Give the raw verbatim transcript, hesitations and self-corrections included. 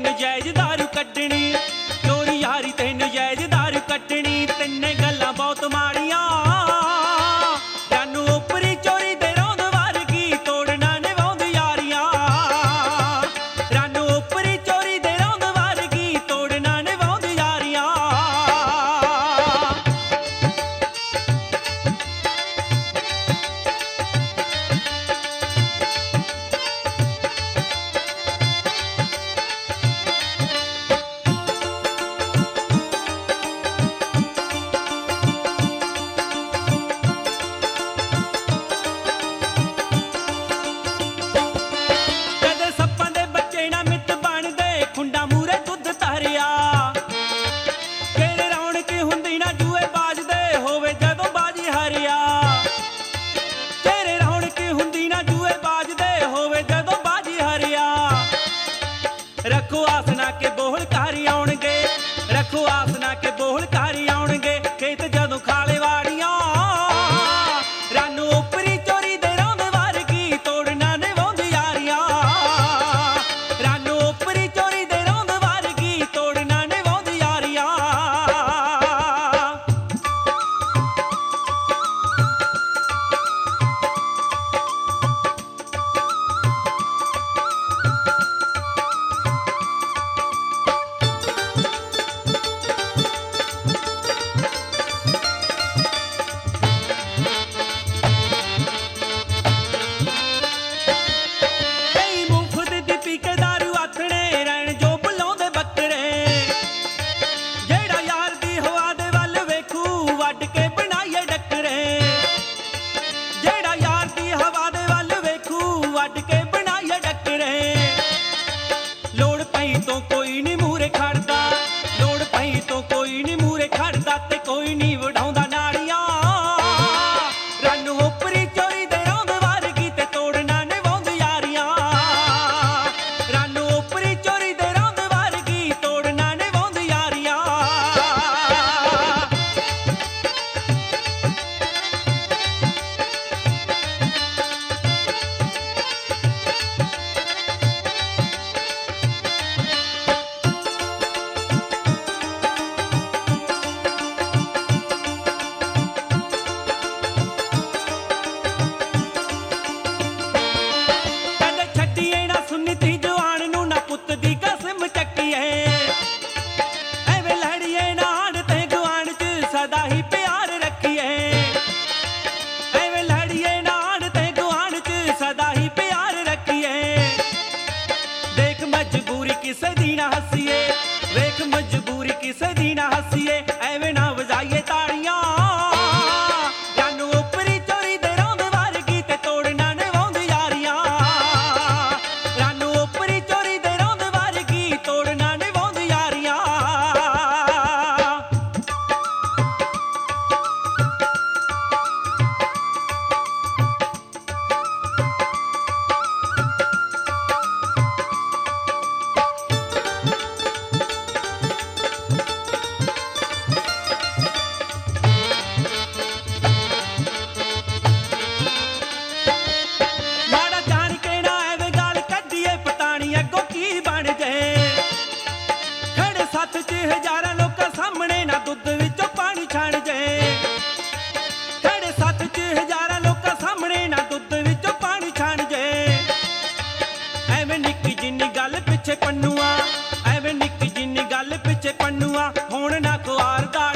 ਨਜਾਇਜ਼ ਦਾਰੂ ਕੱਢਣੀ, ਚੋਰੀ ਯਾਰੀ ਤੇ ਨਜਾਇਜ਼ ਦਾਰੂ ਕੱਢਣੀ, ਤਿੰਨੇ ਗੱਲਾਂ ਬਹੁਤ ਮਾੜੀਆਂ। ਜਾਨੂੰ ਉਪਰੀ ਚੋਰੀ ਦੇ ਰੌਂਦ ਵਰਗੀ ਤੋੜਨਾ ਨਿਭਾਉਂਦੀ ਯਾਰੀਆਂ, ਰਾਨੂੰ ਉਪਰੀ ਚੋਰੀ ਦੇ ਰੌਂਦ ਵਰਗੀ ਤੋੜਨਾ ਨਿਭਾਉਂਦੀ ਯਾਰੀਆਂ। ਖੁੰਡਾ ਮੂਰੇ ਦੁੱਧ ਧਰਿਆ, ਕਿਹੜੇ ਰੌਣਕ ਹੁੰਦੀ ਨਾ ਜੂਏ ਬਾਜਦੇ ਹੋਵੇ ਜਦੋਂ ਬਾਜੀ ਹਰਿਆ, ਕਿਹੜੇ ਰੌਣਕ ਹੁੰਦੀ ਨਾ ਜੂਏ ਬਾਜਦੇ ਹੋਵੇ ਜਦੋਂ ਬਾਜੀ ਹਰਿਆ। ਰੱਖੋ ਆਸ ਨਾ ਕੇ ਬੋਹਲ ਘਰ ਆਉਣਗੇ, ਰੱਖੋ ਆਸ ਨਾ ਕੇ ਬੋਹਲ ਘਰ ਆਉਣਗੇ, ਖੇਤ ਜਦੋਂ ਖਾਲੇ ਵਾੜੀਆਂ। ਰਾਨੂੰ ਉਪਰੀ ਚੋਰੀ ਦੇ ਰੌਂਦ ਵਰਗੀ ਤੋੜਨਾ ਨਿਭਾਉਂਦੀ ਯਾਰੀਆਂ, ਰਾਨੂੰ ਉਪਰੀ ਚੋਰੀ ਦੇ ਰੌਂਦ ਵਰਗੀ ਤੋੜਨਾ ਨਿਭਾਉਂਦੀ ਯਾਰੀਆਂ। ਕਈ ਮੁਫ਼ਤ ਦੀ ਪੀ ਕੇ ਦਾਰੂ ਆਥਣੇ ਰਹਿਣ ਜੋ ਬੁਲਾਉਂਦੇ ਬੱਕਰੇ, ਜਿਹੜਾ ਯਾਰ ਦੀ ਹਵਾ ਦੇ ਵੱਲ ਵੇਖੂ ਵੱਢ ਕੇ ਬਣਾਈਏ ਡੱਕਰੇ, ਜਿਹੜਾ ਯਾਰ ਦੀ ਹਵਾ ਦੇ ਵੱਲ ਵੇਖੂ ਵੱਢ ਕੇ ਬਣਾਈਏ ਡੱਕਰੇ। ਲੋੜ ਪਈ ਤੋਂ ਕੋਈ ਨਹੀਂ ਮੂਹਰੇ ਖੜਦਾ, ਲੋੜ ਪਈ ਤੋਂ ਕੋਈ ਨਹੀਂ ਮੂਹਰੇ ਖੜਦਾ, ਤੇ ਕੋਈ ਨਹੀਂ ਵਢਾਉਂਦਾ ਨਾੜੀਆਂ। ਰਾਨੂੰ ਉਪਰੀ ਚੋਰੀ ਦੇ ਰੌਂਦ ਵਰਗੀ ਤੇ ਤੋੜਨਾ ਨਿਭਾਉਂਦੀ ਯਾਰੀਆਂ, ਰਾਨੂੰ ਉਪਰੀ ਚੋਰੀ ਦੇ ਰੌਂਦ ਵਰਗੀ ਤੋੜਨਾ ਨਿਭਾਉਂਦੀ ਯਾਰੀਆਂ। ਕਦੇ ਛੱਡੀਏ ਨਾ ਸੁੰਨਤੀ ਜਵਾਨ ਨੂੰ, ਨਾ ਪੁੱਤ ਦੀ ਕਸਮ ਚੱਕੀਏ, ਐਵੇਂ ਲੜੀਏ ਨਾ ਆੜ ਤੇ ਗੁਆਂਢ ਚ ਸਦਾ ਹੀ ਪਿਆਰ ਰੱਖੀਏ, ਐਵੇਂ ਲੜੀਏ ਨਾ ਆੜ ਤੇ ਗੁਆਂਢ ਚ ਸਦਾ ਹੀ ਪਿਆਰ ਰੱਖੀਏ। ਦੇਖ ਮਜਬੂਰੀ ਕਿਸੇ ਦੀ ਨਾ ਹੱਸੀਏ, ਵੇਖ ਮਜਬੂਰੀ ਕਿਸੇ ਦੀ ਨਾ ਹੱਸੀਏ, ਐਵੇਂ ਨਾ ਵਜਾਈਏ ਤਾੜੀਆਂ। ਜਾਨੂੰ ਉਪਰੀ ਚੋਰੀ ਦੇ ਰੌਂਦ ਵਰਗੀ ਤੇ ਤੋੜਨਾ ਨਿਭਾਉਂਦੀ ਯਾਰੀਆਂ, ਰਾਨੂੰ ਉਪਰੀ ਚੋਰੀ ਦੇ ਰੌਂਦ ਵਰਗੀ ਤੋੜਨਾ ਨਿਭਾਉਂਦੀ ਯਾਰੀਆਂ। ਮਾੜਾ ਜਾਣ ਕੇ ਨਾ ਐਵੇਂ ਗਾਲ ਕੱਢੀਏ, ਪਤਾਣੀ ਅੱਗੋਂ ਕੀ ਬਣ ਜਾਏ। ਖੜੇ ਸੱਥ ਚ ਹਜ਼ਾਰਾਂ ਲੋਕਾਂ ਸਾਹਮਣੇ ਨਾ ਦੁੱਧ ਵਿੱਚੋਂ ਪਾਣੀ ਛਣ ਜਾਏ, ਖੜੇ ਸੱਥ ਚ ਹਜ਼ਾਰਾਂ ਲੋਕਾਂ ਸਾਹਮਣੇ ਨਾ ਦੁੱਧ ਵਿੱਚੋਂ ਪਾਣੀ ਛਣ ਜਾਏ। ਐਵੇਂ ਨਿੱਕੀ ਜਿੰਨੀ ਗੱਲ ਪਿੱਛੇ ਪੰਨੂਆ, ਐਵੇਂ ਨਿੱਕੀ ਜਿੰਨੀ ਗੱਲ ਪਿੱਛੇ ਪੰਨੂਆ, ਹੁਣ ਨਾ ਕੁਆਰ ਦਾ